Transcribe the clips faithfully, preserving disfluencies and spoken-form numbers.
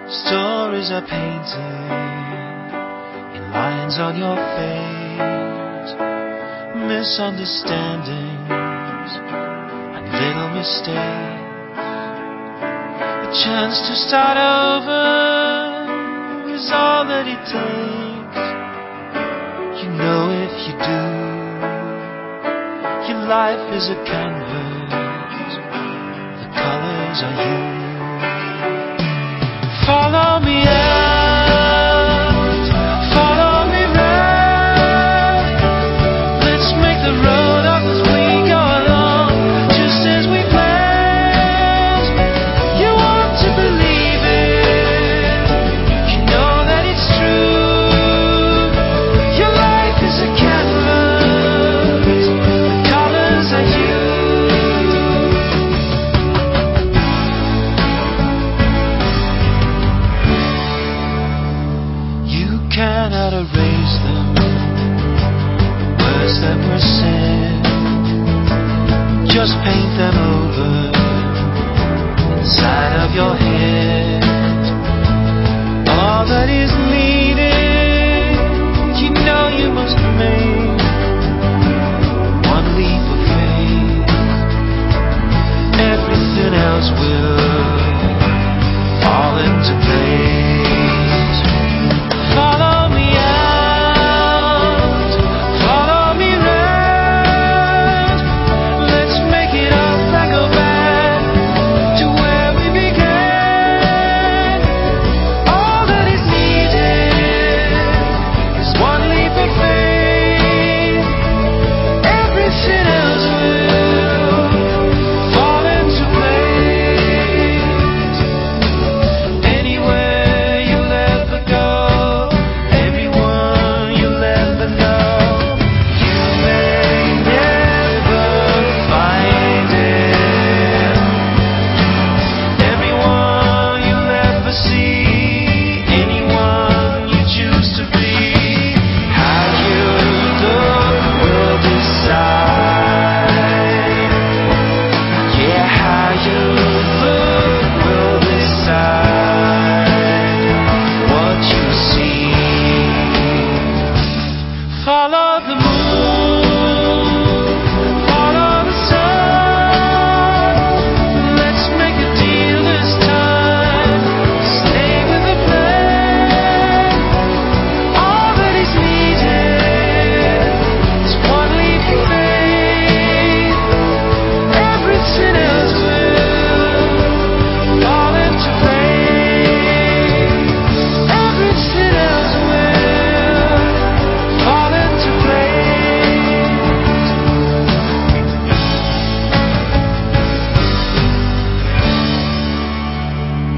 Stories are painted in lines on your face, misunderstandings and little mistakes. A chance to start over is all that it takes. You know if you do, your life is a canvas, the colors are you. Follow me out, follow me round. Let's make the road up as we go along, just as we planned. You want to believe it, you know that it's true. Your life is a canvas, the colors are you. Cannot erase them, words that were said. Just paint them over inside of your head. All that is needed, you know you must make one leap of faith. Everything else will fall into place. Follow me out, follow me round. Let's make it up and go back to where we began. All that is needed is one leap of faith. Everything else will fall into place. Anywhere you'll ever go, follow the moon, follow the sun. Let's make a deal this time, stay with the plan. All that is needed is one leap of faith. Everything else will fall into place. Everything else will fall into place.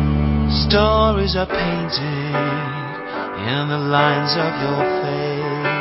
Stories are painted in the lines of your face.